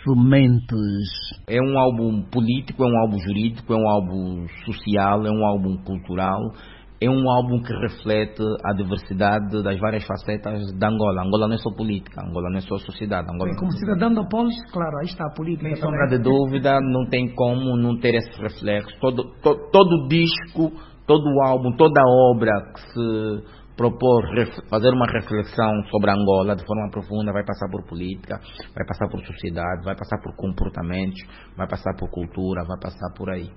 Sementes. É um álbum político, é um álbum jurídico, é um álbum social, é um álbum cultural, é um álbum que reflete a diversidade das várias facetas da Angola. Angola não é só política, Angola não é só sociedade. Angola como cidadão da polis, claro, aí está a política. Sem sombra de dúvida, não tem como não ter esse reflexo. Todo disco, todo álbum, toda obra que se propor fazer uma reflexão sobre Angola de forma profunda vai passar por política, vai passar por sociedade, vai passar por comportamentos, vai passar por cultura, vai passar por aí.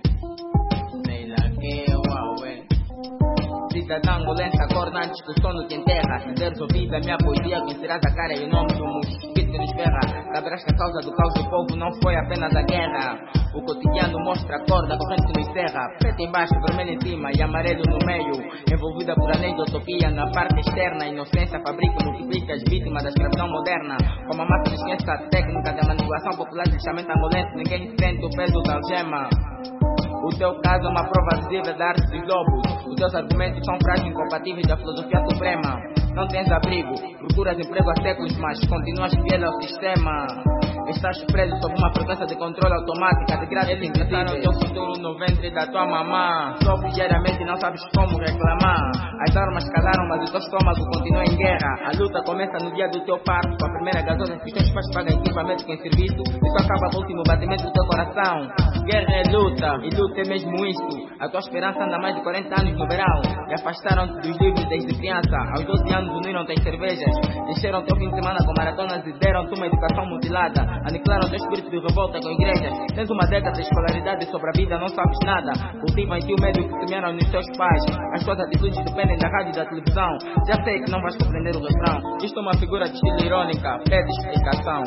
Cidadão angolense acorda antes que o sono te enterra. Se deres ouvido a minha poesia, conhecerás a cara e o nome do mosquito que nos ferra. Saberás que a causa do caos do povo não foi apenas a guerra. O cotidiano mostra a cor da corrente que nos encerra. Preto embaixo, vermelho em cima e amarelo no meio. Envolvida por anéis de utopia na parte externa. Inocência fabrica e multiplica as vítimas da escravidão moderna. Como a massa desconhece a técnica da manipulação popular de lixamento angolense, ninguém sente o peso da algema. O teu caso é uma prova visível da arte dos lobos. Os teus argumentos são frágeis e incompatíveis da filosofia suprema. Não tens abrigo, procuras emprego há séculos, mas continuas fiel ao sistema. Estás preso sob uma frequência de controle automática de grades invisíveis. O teu futuro no ventre da tua mamã. Sofres diariamente e não sabes como reclamar. As armas calaram, mas o teu estômago continua em guerra. A luta começa no dia do teu parto. Com a primeira gasosa que os teus pais pagam equipamento em serviço. Isso acaba com o último batimento do teu coração. Guerra é luta, e luta é mesmo isto. A tua esperança anda há mais de 40 anos no verão. E afastaram-te dos livros desde criança. Aos 12 anos uniram-te às cervejas. Encheram teu fim de semana com maratonas e deram-te uma educação mutilada. Aniquilaram teu espírito de revolta com igrejas. Tens uma década de escolaridade sobre a vida, não sabes nada. Cultiva em ti o medo que semearam nos teus pais. As tuas atitudes dependem da rádio e da televisão. Já sei que não vais compreender o refrão. Isto é uma figura de estilo irônica, pede explicação.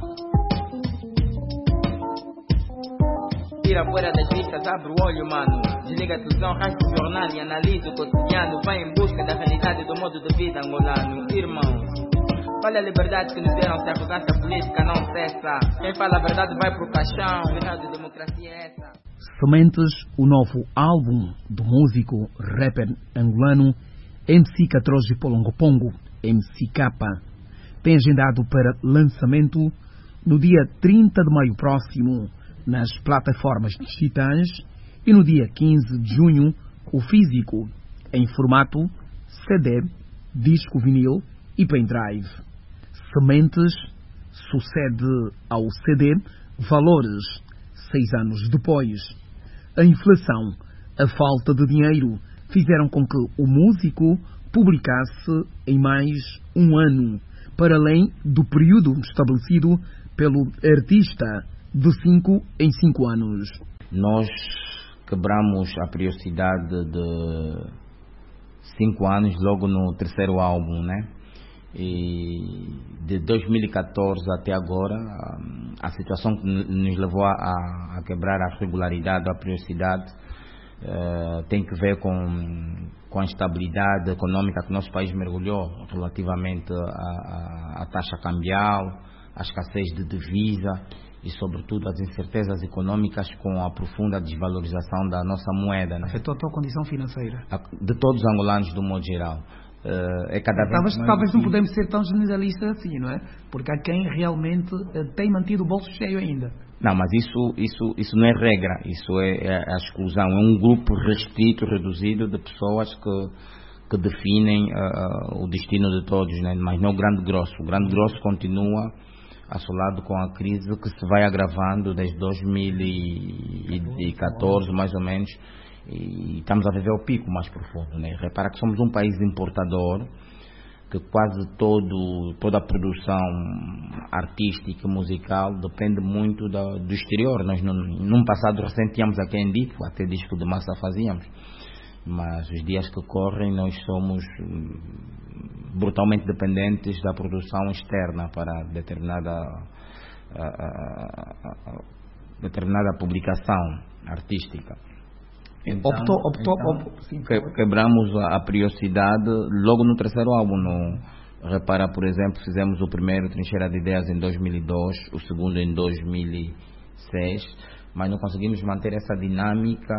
Tira a poeira das vistas, abre o olho, mano. Desliga a televisão, rasga o jornal e analisa o cotidiano. Vai em busca da realidade do modo de vida angolano. Irmãos, olha a liberdade que nos deram se a arrogância política não cessa. Quem fala a verdade vai pro caixão. Verdade de democracia é essa. Sementes, o novo álbum do músico rapper angolano MC Katroji Polongopongo, MCK, tem agendado para lançamento no dia 30 de maio próximo nas plataformas digitais e no dia 15 de junho o físico em formato CD, disco vinil e pendrive. Sementes sucede ao CD Valores 6 anos depois. A inflação, a falta de dinheiro fizeram com que o músico publicasse em mais um ano, para além do período estabelecido pelo artista de 5 em 5 anos. Nós quebramos a periodicidade de 5 anos logo no terceiro álbum, né? E de 2014 até agora, a situação que nos levou a quebrar a regularidade, a periodicidade, tem que ver com a instabilidade econômica que o nosso país mergulhou relativamente à taxa cambial, à escassez de divisa e, sobretudo, as incertezas econômicas com a profunda desvalorização da nossa moeda, né? Afetou a tua condição financeira? De todos os angolanos, do modo geral. É cada vez mais talvez não podemos ser tão generalistas assim, não é? Porque há quem realmente tem mantido o bolso cheio ainda. Não, mas isso não é regra, isso é a exclusão. É um grupo restrito, reduzido de pessoas que definem o destino de todos, né? Mas não o grande grosso. O grande grosso continua assolado com a crise que se vai agravando desde 2014, mais ou menos, e estamos a viver o pico mais profundo, né? Repara que somos um país importador, que quase toda a produção artística e musical depende muito do exterior. Nós num passado recente tínhamos aqui em Dito, até disco de massa fazíamos, mas os dias que correm nós somos brutalmente dependentes da produção externa para determinada publicação artística. Então, quebramos a periodicidade logo no terceiro álbum. Repara, por exemplo, fizemos o primeiro Trincheira de Ideias em 2002, o segundo em 2006, mas não conseguimos manter essa dinâmica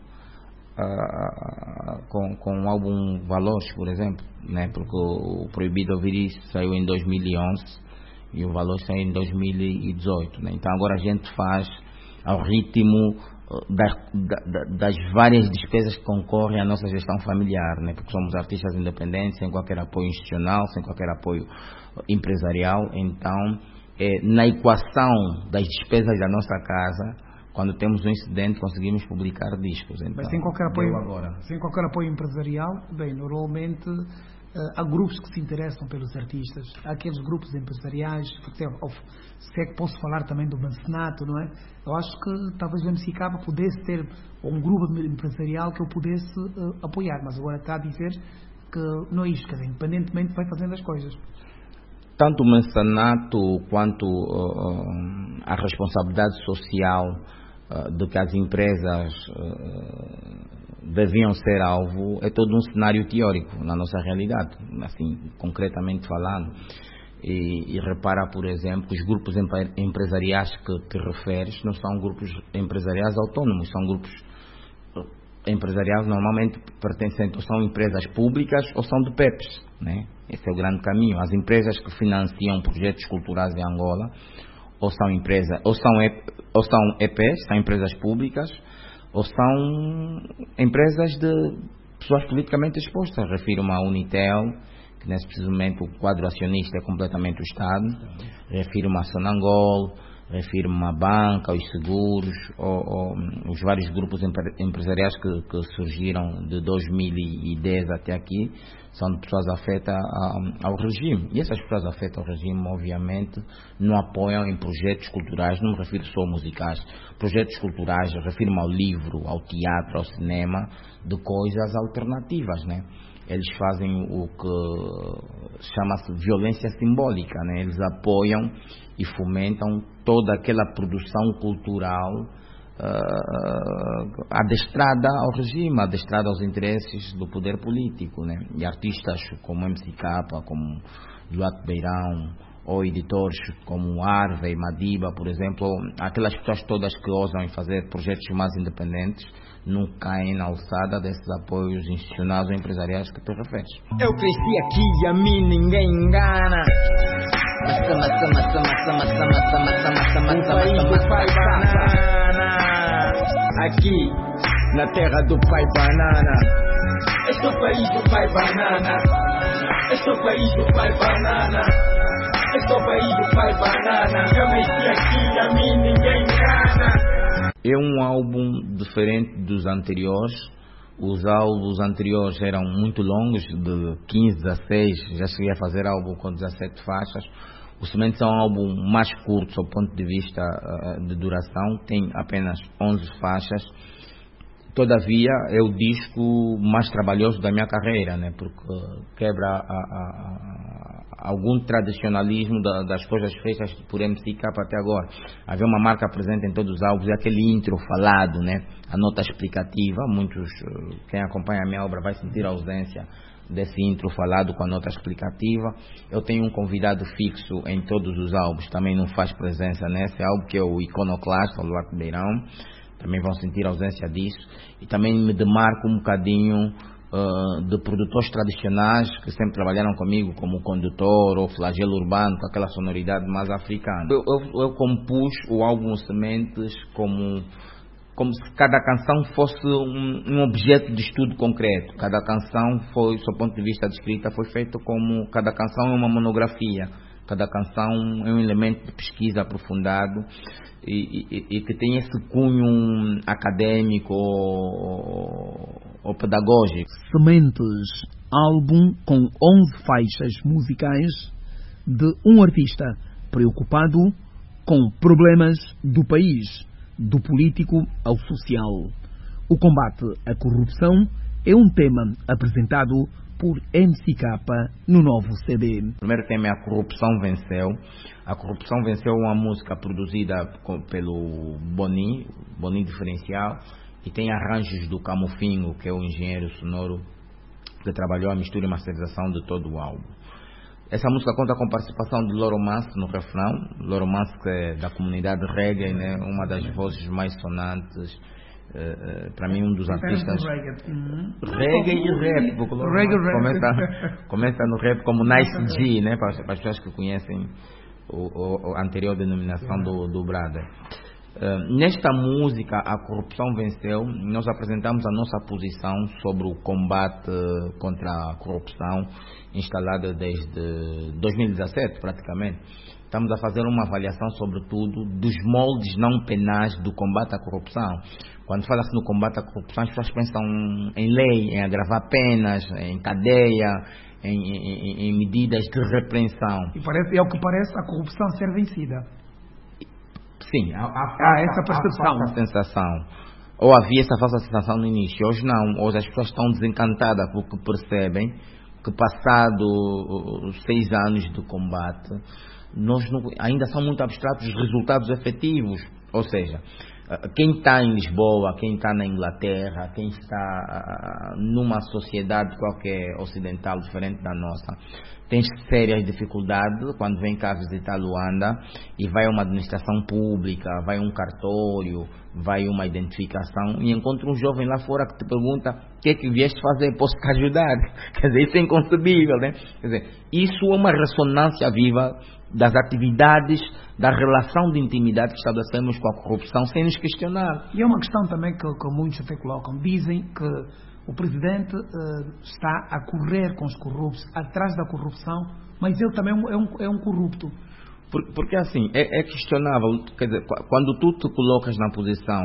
com o álbum Valores, por exemplo, né? Porque o Proibido Ouvir Isso saiu em 2011 e o valor saiu em 2018, né? Então agora a gente faz ao ritmo das várias despesas que concorrem à nossa gestão familiar, né? Porque somos artistas independentes, sem qualquer apoio institucional, sem qualquer apoio empresarial. Então, na equação das despesas da nossa casa, quando temos um incidente, conseguimos publicar discos. Então, mas sem qualquer apoio empresarial, bem, normalmente há grupos que se interessam pelos artistas, há aqueles grupos empresariais, se é que posso falar também do mecenato, não é? Eu acho que talvez o MC Capa pudesse ter um grupo empresarial que eu pudesse apoiar, mas agora está a dizer que não é isto, quer dizer, independentemente vai fazendo as coisas. Tanto o mecenato quanto a responsabilidade social de que as empresas deviam ser alvo é todo um cenário teórico na nossa realidade, assim, concretamente falando. E repara, por exemplo, que os grupos empresariais que te referes não são grupos empresariais autónomos, são grupos empresariais normalmente pertencentes ou são empresas públicas ou são de PEPs, né? Esse é o grande caminho. As empresas que financiam projetos culturais em Angola ou são empresas, ou são EPs, são empresas públicas, ou são empresas de pessoas politicamente expostas. Refiro-me à Unitel, que nesse preciso momento o quadro acionista é completamente o Estado. Refiro-me à Sonangol, refiro-me à banca, aos seguros, ou os vários grupos empresariais que surgiram de 2010 até aqui, são de pessoas afetas ao regime. E essas pessoas afetas ao regime, obviamente, não apoiam em projetos culturais, não me refiro só a musicais, projetos culturais, refiro-me ao livro, ao teatro, ao cinema, de coisas alternativas, né? Eles fazem o que chama-se violência simbólica, né? Eles apoiam e fomentam toda aquela produção cultural adestrada ao regime, adestrada aos interesses do poder político, né? E artistas como MC Capa, como Duarte Beirão, ou editores como Harvey, Madiba, por exemplo, aquelas pessoas todas que ousam fazer projetos mais independentes, não caem na alçada desses apoios institucionais ou empresariais que tu referes. Eu cresci aqui e a mim ninguém engana. Um país do pai banana. Aqui, na terra do pai banana. Este é o país do pai banana. Este é o país do pai banana. Este é o país do pai banana. Eu nasci aqui e a mim ninguém engana. É um álbum diferente dos anteriores. Os álbuns anteriores eram muito longos, de 15, 16, já cheguei a fazer álbum com 17 faixas. O Semente é um álbum mais curto, do ponto de vista de duração, tem apenas 11 faixas. Todavia, é o disco mais trabalhoso da minha carreira, né? Porque quebra algum tradicionalismo das coisas feitas por MC Capa até agora. Havia uma marca presente em todos os álbuns, é aquele intro falado, né? A nota explicativa. Quem acompanha a minha obra vai sentir a ausência desse intro falado com a nota explicativa. Eu tenho um convidado fixo em todos os álbuns, também não faz presença nesse álbum, que é o Iconoclasta, o Duarte Beirão. Também vão sentir a ausência disso. E também me demarco um bocadinho de produtores tradicionais que sempre trabalharam comigo, como o Condutor ou Flagelo Urbano, com aquela sonoridade mais africana. Eu compus o álbum Sementes como se cada canção fosse um objeto de estudo concreto. Cada canção foi, do seu ponto de vista de escrita, foi feito como cada canção é uma monografia. Cada canção é um elemento de pesquisa aprofundado e que tem esse cunho acadêmico ou pedagógico. Sementes, álbum com 11 faixas musicais de um artista preocupado com problemas do país, do político ao social. O combate à corrupção é um tema apresentado por MC Capa no novo CD. O primeiro tema é A Corrupção Venceu. A Corrupção Venceu é uma música produzida pelo Boni Diferencial, e tem arranjos do Camufinho, que é o engenheiro sonoro que trabalhou a mistura e masterização de todo o álbum. Essa música conta com a participação de Loro Mance no refrão. Loro Mance, que é da comunidade reggae, né? Uma das vozes mais sonantes. Para mim, um dos artistas reggae e rap, começa no rap como Nice G, né? Para as pessoas que conhecem a anterior denominação do Brother. Nesta música, A Corrupção Venceu, nós apresentamos a nossa posição sobre o combate contra a corrupção instalada desde 2017, praticamente. Estamos a fazer uma avaliação, sobretudo, dos moldes não penais do combate à corrupção. Quando fala-se no combate à corrupção, as pessoas pensam em lei, em agravar penas, em cadeia, em medidas de repreensão. E é o que parece a corrupção ser vencida. Sim, há essa percepção. Essa sensação. Ou havia essa falsa sensação no início. Hoje não. Hoje as pessoas estão desencantadas porque percebem que, passado 6 anos de combate, ainda são muito abstratos os resultados efetivos. Ou seja, quem está em Lisboa, quem está na Inglaterra, quem está numa sociedade qualquer ocidental diferente da nossa, tem sérias dificuldades quando vem cá visitar Luanda e vai a uma administração pública, vai a um cartório, vai a uma identificação e encontra um jovem lá fora que te pergunta: o que é que vieste fazer? Posso te ajudar? Quer dizer, isso é inconcebível, né? Quer dizer, isso é uma ressonância viva das atividades, da relação de intimidade que estabelecemos com a corrupção sem nos questionar. E é uma questão também que muitos até colocam. Dizem que o Presidente está a correr com os corruptos, atrás da corrupção, mas ele também é um corrupto. Porque assim, é questionável. Quer dizer, quando tu te colocas na posição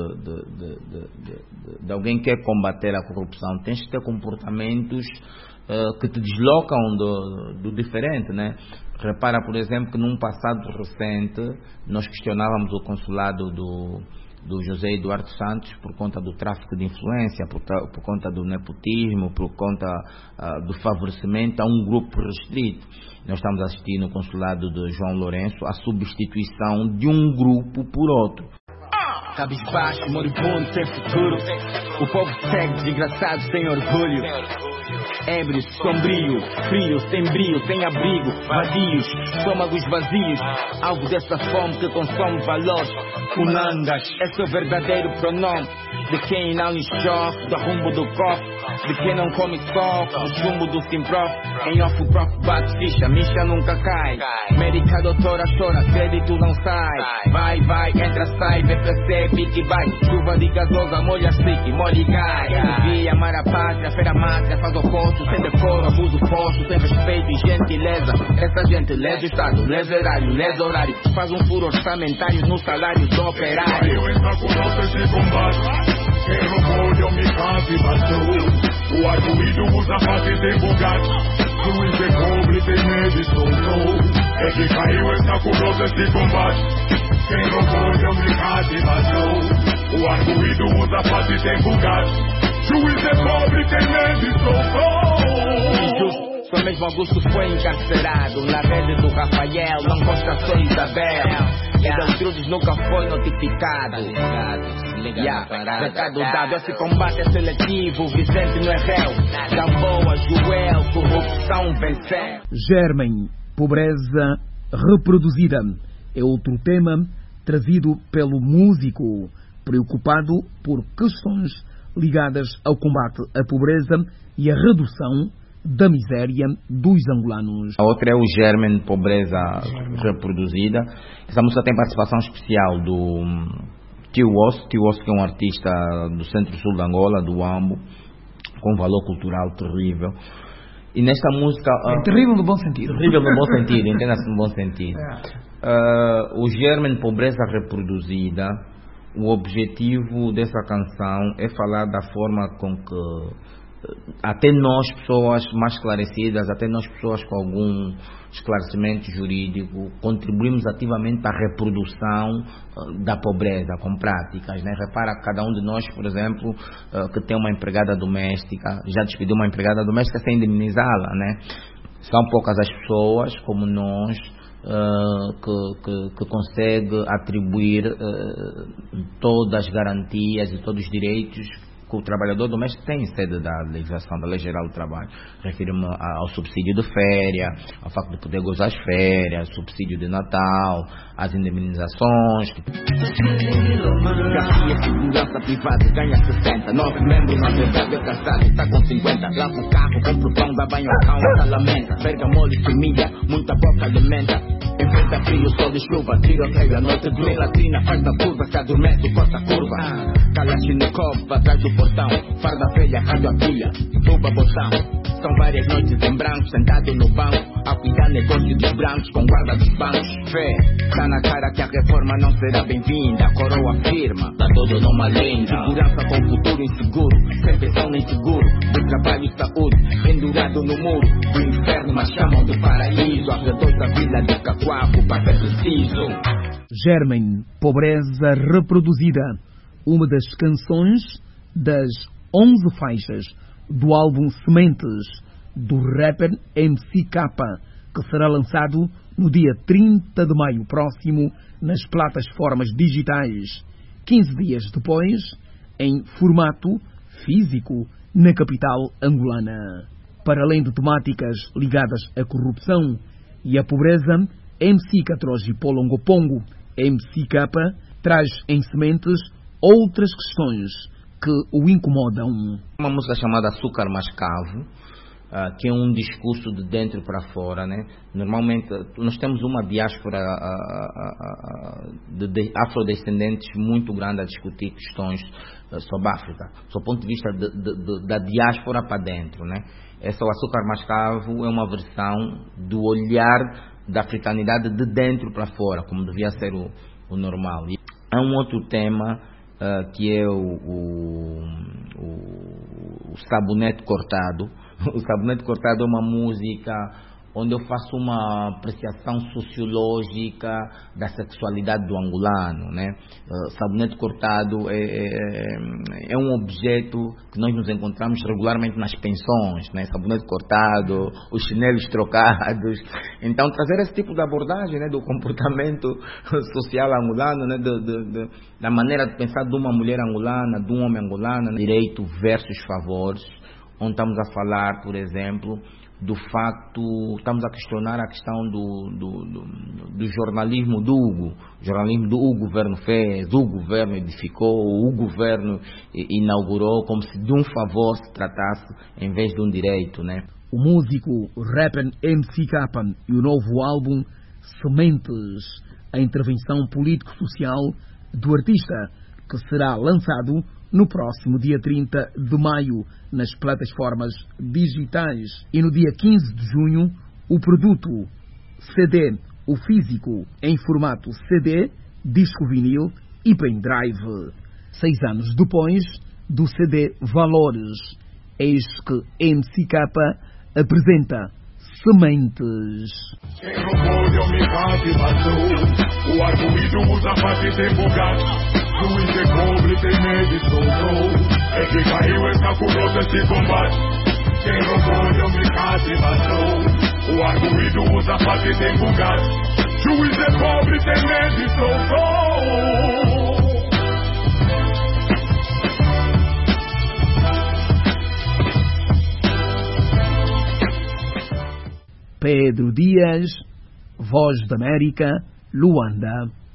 de alguém que quer combater a corrupção, tens que ter comportamentos que te deslocam do diferente, né? Repara, por exemplo, que num passado recente nós questionávamos o consulado do José Eduardo Santos por conta do tráfico de influência, por conta do nepotismo, por conta do favorecimento a um grupo restrito. Nós estamos assistindo no consulado de João Lourenço a substituição de um grupo por outro. Cabisbaixo, moribundo, sem futuro. O povo segue desgraçado, sem orgulho. Ébrios, sombrio, frio, sem brio, sem abrigo, vadios, estômagos vazios, alvo dessa fome que consome valores. Unangas, esse é o verdadeiro pronome de quem não lhe chove, do rumbo do cofre, de quem não come só, o chumbo do Simprof. Em off o prof bate ficha, micha nunca cai. Médica doutora chora, crédito não sai. Vai, entra, sai, BPC, pique, vai. Chuva de gasosa, molha stick, molha e cai. Via, amar a pátria, feira mátria, faz oposto, sem decoro, abuso posto, sem respeito e gentileza. Essa gentileza o Estado, lesa horário, faz um furo orçamentário no salário do operário. Eu entro com notas de combate. Quem roubou eu me caso e bastou. O arguído usa fase de Bugatti. Juiz de cobre tem medo e soltou. É que caiu essa com notas de combate. Quem roubou eu me caso e bastou. O arguído usa fase de Bugatti. Juiz de cobre tem medo e soltou. Só mesmo Augusto foi encarcerado na rede do Rafael, não consta só Isabel. E Deltrudes nunca foi notificado. Recado dado, esse combate é seletivo, Vicente não é réu. Gamboa, Joel, corrupção venceu. Germem, pobreza reproduzida, é outro tema trazido pelo músico, preocupado por questões ligadas ao combate à pobreza e à redução da miséria dos angolanos. A outra é o Germen, Pobreza Reproduzida. Essa música tem participação especial do Tio Osso, que é um artista do centro-sul da Angola, do Ambo, com um valor cultural terrível. E nesta música... É terrível no bom sentido. Terrível no bom sentido, entenda-se no bom sentido. O Germen, Pobreza Reproduzida, o objetivo dessa canção é falar da forma com que até nós, pessoas mais esclarecidas, até nós, pessoas com algum esclarecimento jurídico, contribuímos ativamente para a reprodução da pobreza com práticas, né? Repara, cada um de nós, por exemplo, que tem uma empregada doméstica, já despediu uma empregada doméstica sem indemnizá-la, né? São poucas as pessoas como nós que consegue atribuir todas as garantias e todos os direitos que o trabalhador doméstico tem em sede da legislação da Lei Geral do Trabalho. Refiro-me ao subsídio de férias, ao facto de poder gozar as férias, subsídio de Natal, as indemnizações. Garcia, segurança privada, ganha 60. 9 membros, na verdade é casado, está com 50. Lava o carro, compra o pão, dá banho ao cão, essa lamenta. Pega mole, semilha, muita boca alimenta. Enfrenta frio, sol e chuva, tiroteio à noite dura. Latrina, faz da curva, se adormece, corta a curva. Kalashnikov, atrás do portão. Farda velha, rádio a pilha, tuba botão. São várias noites em branco, sentado no banco, a cuidar negócio dos brancos, com guarda dos bancos. Fé, tá na cara que a reforma não será bem-vinda. A coroa firma, tá todo numa linda. Segurança com futuro inseguro, sem pensão nem seguro. Do trabalho e saúde, pendurado no muro. Do inferno, mas chamam do paraíso. A redonda vila de Cacoaco, passa preciso. Germen, Pobreza Reproduzida, uma das canções das 11 faixas do álbum Sementes, do rapper MCK, que será lançado no dia 30 de maio próximo nas plataformas digitais, 15 dias depois, em formato físico, na capital angolana. Para além de temáticas ligadas à corrupção e à pobreza, MCK Troji Polongo Pongo, MCK, traz em Sementes outras questões que o incomodam. Uma música chamada Açúcar Mascavo, que é um discurso de dentro para fora, né? Normalmente nós temos uma diáspora de afrodescendentes muito grande a discutir questões sobre a África, do ponto de vista da diáspora para dentro, né? Essa o Açúcar Mascavo é uma versão do olhar da africanidade de dentro para fora, como devia ser o normal. E há um outro tema que é o Sabonete Cortado. O Sabonete Cortado é uma música onde eu faço uma apreciação sociológica da sexualidade do angolano, né? Sabonete cortado é um objeto que nós nos encontramos regularmente nas pensões, né? Sabonete cortado, os chinelos trocados. Então, trazer esse tipo de abordagem, né, do comportamento social angolano, né, da maneira de pensar de uma mulher angolana, de um homem angolano, né? Direito versus favores, onde estamos a falar, por exemplo, do facto, estamos a questionar a questão do jornalismo do Hugo. O jornalismo do Hugo governo fez, o governo edificou, o governo inaugurou, como se de um favor se tratasse em vez de um direito, né? O músico rapper MCK e o novo álbum Sementes, a intervenção político-social do artista, que será lançado no próximo dia 30 de maio nas plataformas digitais, e no dia 15 de junho o produto CD, o físico, em formato CD, disco vinil e pendrive. 6 anos depois do CD Valores, eis que MCK apresenta Sementes. Quem roubou de umidade matou, o arguído usa parte de bugatti. Juiz de cobre tem medo e soltou, é que caiu essa curota esse combate. Quem roubou de umidade matou, o arguído usa parte de bugatti. Juiz de cobre tem medo e soltou. Pedro Dias, Voz da América, Luanda.